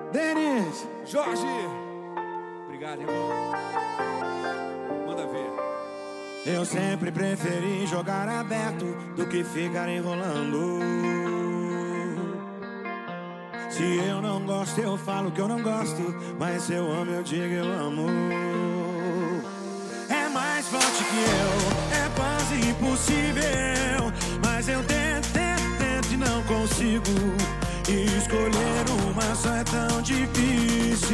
Denis, Jorge, obrigado, irmão. Manda ver. eu sempre preferi jogar aberto do que ficar enrolando. Se eu não gosto, eu falo que eu não gosto, mas se eu amo, eu digo eu amo. É mais forte que eu, é quase impossível, mas eu tento e não consigo. E escolher uma só é tão difícil.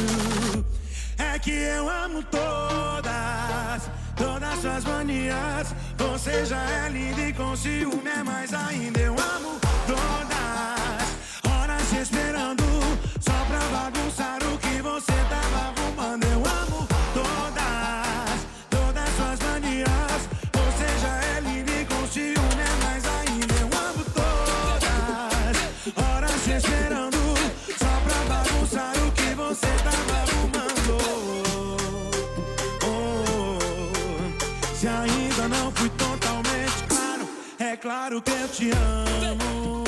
É que eu amo todas suas manias. Você já é linda e com ciúme é mais ainda. Eu amo todas, horas esperando só pra bagunçar o que você tava arrumando. Eu amo todas suas manias. Você já é linda e com ciúme é mais ainda. Eu amo todas, horas esperando só pra bagunçar o que você tava arrumando. Se ainda não fui totalmente claro, é claro que eu te amo.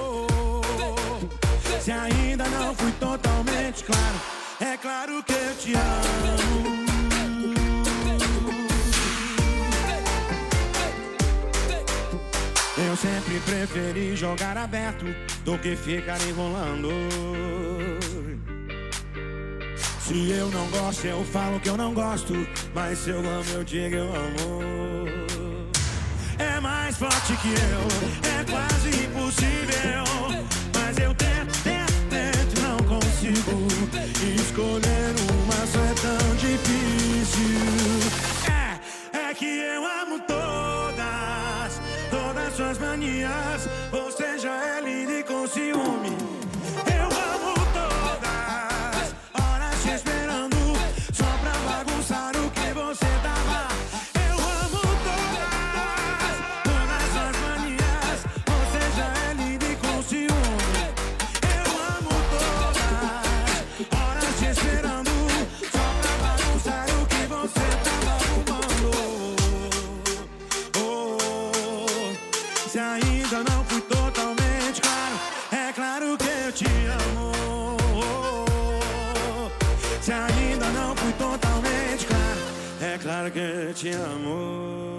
Se ainda não fui totalmente claro, é claro que eu te amo. Eu sempre preferi jogar aberto do que ficar enrolando. Se eu não gosto, eu falo que eu não gosto, mas se eu amo, eu digo eu amo. É mais forte que eu, é quase impossível, mas eu tento e não consigo. Escolher uma só é tão difícil. É que eu amo todas suas manias. Você já é linda e com ciúme. Eu amo todas, horas te esperando só pra bagunçar o que você tava. Eu amo todas suas manias. Você já é linda e com ciúme. Eu amo todas, horas te esperando só pra bagunçar o que você tava arrumando. Se ainda não fui totalmente claro, é claro que eu te amo. Se ainda não fui totalmente claro, é claro que eu te amo.